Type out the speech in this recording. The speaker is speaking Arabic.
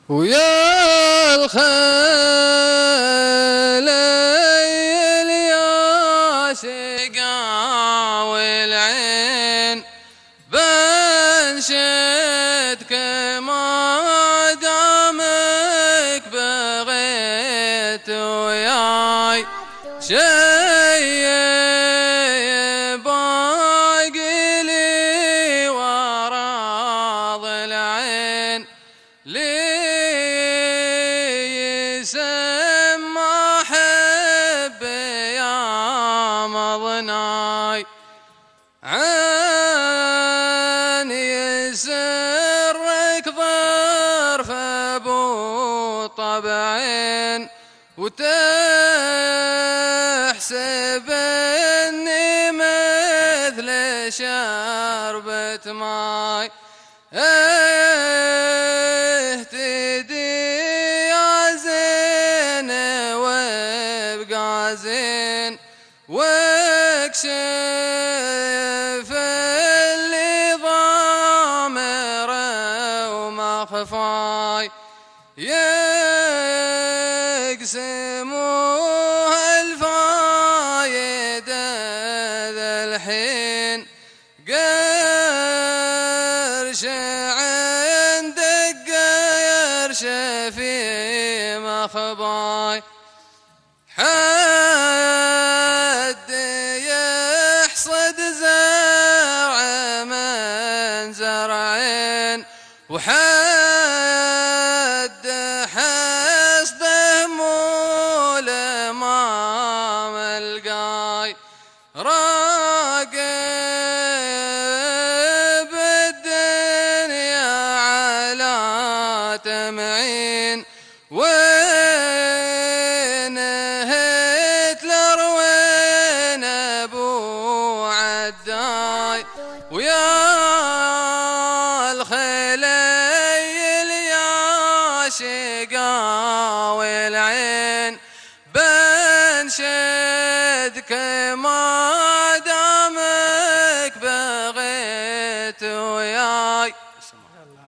ويا الخليل يا شقا والعين بنشدك ما دامك بغيت وياي شي باقي لي وراض العين لي يسمى حب يا مضناي عن يسرك ظرف ابو طبعين وتحسب اني مثل شربة ماي اهتدي يا زين وابقى زين واكشف اللي ضامر ومخفاي يقسموها الفايدة ذا الحين قرش عندك قرش في مخباي حد يحصد زرع من زرعين وحد حصده مول ما ملقاي راقب الدنيا على تمعين وين هتلر وين ابو عداي ويا الخليل يا شقا والعين بنشدك ما